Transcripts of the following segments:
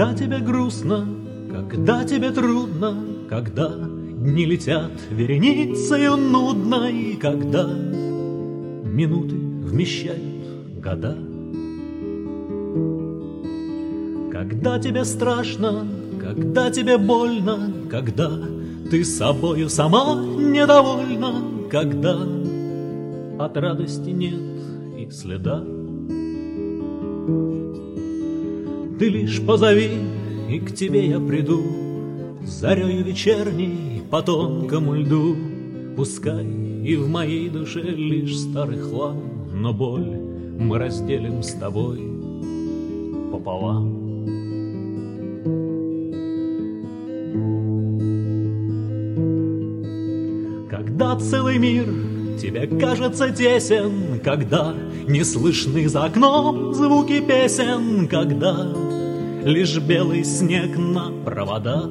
Когда тебе грустно, когда тебе трудно, когда дни летят вереницею нудной, когда минуты вмещают года. Когда тебе страшно, когда тебе больно, когда ты собою сама недовольна, когда от радости нет и следа. Ты лишь позови, и к тебе я приду, зарею вечерней по тонкому льду. Пускай и в моей душе лишь старый хлам, но боль мы разделим с тобой пополам. Когда целый мир тебе кажется тесен, когда не слышны за окном звуки песен, когда лишь белый снег на проводах,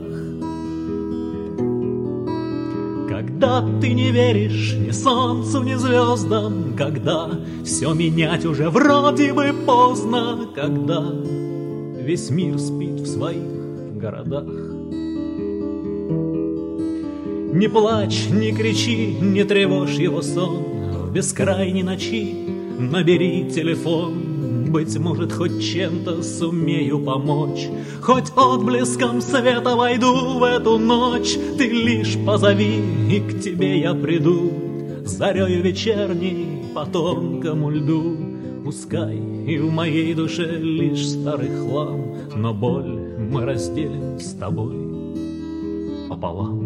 когда ты не веришь ни солнцу, ни звездам, когда все менять уже вроде бы поздно, когда весь мир спит в своих городах. Не плачь, не кричи, не тревожь его сон, в бескрайней ночи набери телефон. Быть может, хоть чем-то сумею помочь, хоть отблеском света войду в эту ночь. Ты лишь позови, и к тебе я приду, зарею вечерней по тонкому льду. Пускай и в моей душе лишь старый хлам, но боль мы разделим с тобой пополам.